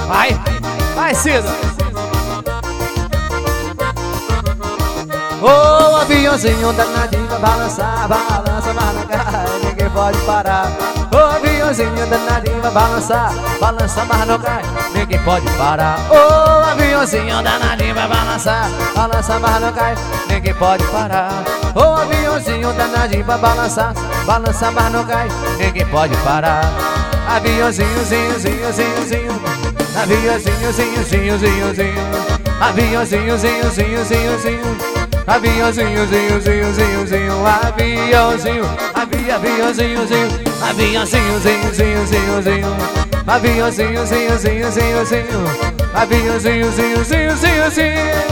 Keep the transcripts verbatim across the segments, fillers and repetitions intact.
Vai, vai, Cida. Ô, oh, aviãozinho danadinho, balançar, balança, mas não cai, ninguém pode parar. Ô, oh, aviãozinho danadinho, balançar, balança, mas não cai, ninguém pode parar. Ô, oh, aviãozinho danadinho, vai balançar, balança, mas não cai, ninguém pode parar. Ô, oh, aviãozinho danadinho, vai balançar, balança, mas não cai, ninguém pode parar. Aviãozinho, zinho, zinho, zinho, zinho, aviãozinho, zinho, zinho, zinho, zinho, aviãozinho, zinho, zinho, zinho, zinho. Aviãozinho, zinho, zinho, zinho, zinho, aviãozinho, avi, aviãozinho, zinho, aviãozinho, zinho, zinho, zinho, zinho, aviãozinho, zinho, zinho, zinho, zinho, aviãozinho, zinho, zinho, zinho, zinho.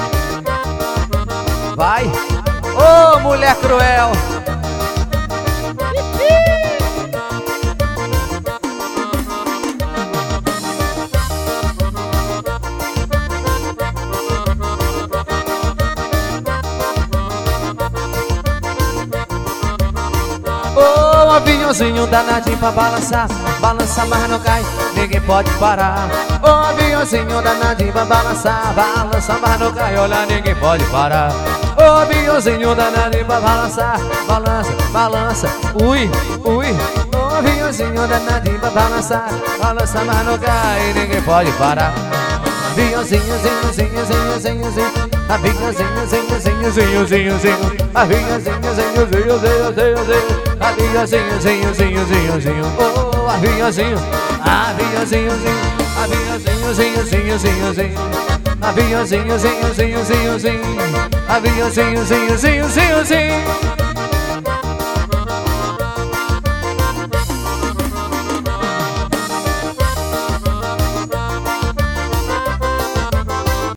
Vai, ô, mulher cruel. Ô, oh, aviãozinho danadinho pra balançar, balança mas não cai, ninguém pode parar. Ô, oh, aviãozinho danadinho pra balançar, balança mas não cai, olha, ninguém pode parar. Ô, oh, aviãozinho danadinho pra balançar, balança, balança, ui, ui. Ô, oh, aviãozinho danadinho pra balançar, balança mas não cai, ninguém pode parar. Aviãozinho, zinho, zinho, zinho, zinho, zinho, aviãozinho, zinho, zinho, zinho, zinho, zinho, aviãozinho, zinho, zinho, zinho, zinho, zinho, aviãozinho, zinho, zinho, zinho, zinho, oh, aviãozinho, aviãozinho, zinho, aviãozinho, zinho, zinho, zinho, zinho, aviãozinho, zinho, zinho, zinho, zinho, aviãozinho, zinho, zinho, zinho, zinho.